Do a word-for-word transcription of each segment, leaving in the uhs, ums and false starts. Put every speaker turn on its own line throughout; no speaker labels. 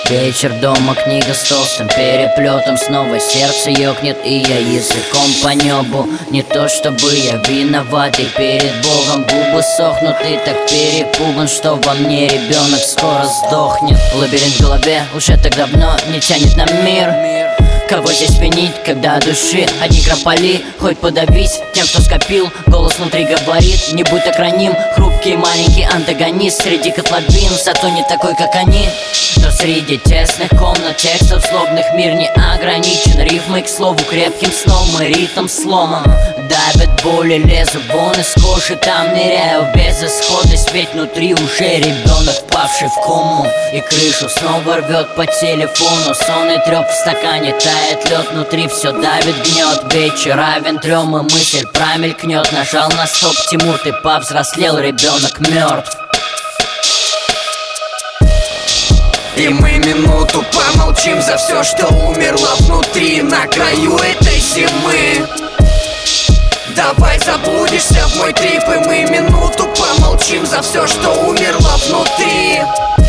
Вечер дома, книга с толстым переплетом. Снова сердце ёкнет, и я языком по небу. Не то чтобы я виноват, и перед Богом губы сохнут, и так перепуган, что во мне ребенок скоро сдохнет. Лабиринт в голове уже так давно не тянет на мир. Кого здесь винить, когда души одни крополи? Хоть подавись тем, кто скопил. Голос внутри говорит: не будь так раним. Хрупкий маленький антагонист среди котловин, зато не такой, как они. Но среди тесных комнат текстов злобных мир не ограничен. Рифмой к слову крепким сном и ритм сломом. Давят боли, лезу вон из кожи, там ныряю в безысходность. Ведь внутри уже ребенок, впавший в кому. И крышу снова рвет по телефону. Сон и трёп в стакане, тает лед, внутри все давит, гнет. Вечер равен трем, и мысль промелькнет. Нажал на стоп, Тимур, ты повзрослел, ребенок мертв.
И мы минуту помолчим за все, что умерло внутри, на краю этой зимы. Давай заблудишься в мой трип, и мы минуту помолчим за все, что умерло внутри.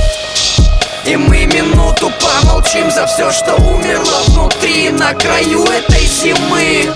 И мы минуту помолчим за все, что умерло внутри, на краю этой зимы.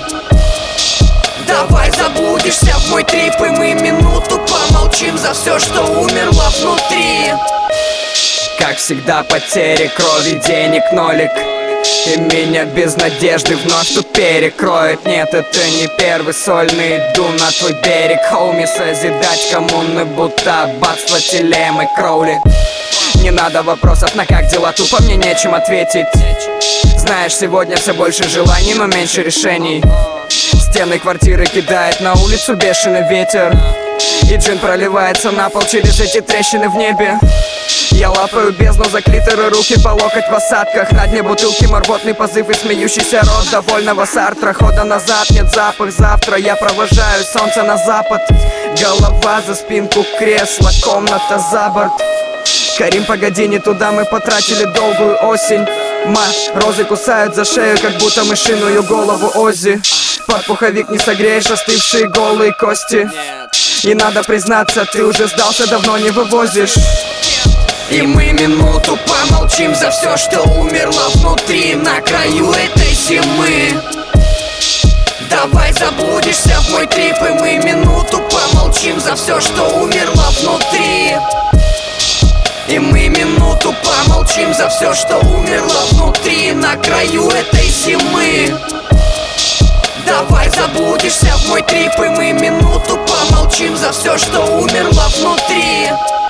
Давай заблудишься в мой трип, и мы минуту помолчим за все, что умерло внутри. Как всегда, потери крови, денег нолик, и меня без надежды вновь тут перекроет. Нет, это не первый сольный, иду на твой берег, хоуми. Созидать коммуны, будто аббатство Телем и Кроули. Не надо вопросов, на как дела, тупо мне нечем ответить. Знаешь, сегодня все больше желаний, но меньше решений. Стены квартиры кидает на улицу бешеный ветер, и джин проливается на пол через эти трещины в небе. Я лапаю бездну за клиторы, руки по локоть в осадках. На дне бутылки морботный позыв и смеющийся рот довольного Сартра. Хода назад, нет запах завтра. Я провожаю солнце на запад. Голова за спинку кресла, комната за борт. Карим, погоди, не туда, мы потратили долгую осень. Ма, розы кусают за шею, как будто мышиную голову Оззи. Под пуховик не согреешь остывшие голые кости. И надо признаться, ты уже сдался, давно не вывозишь. И мы минуту помолчим за все, что умерло внутри, на краю этой зимы. Давай заблудишься в мой трип, и мы минуту помолчим за все, что умерло внутри. И мы минуту помолчим за все, что умерло внутри, на краю этой зимы. Давай заблудишься в мой трип, и мы минуту помолчим за все, что умерло внутри.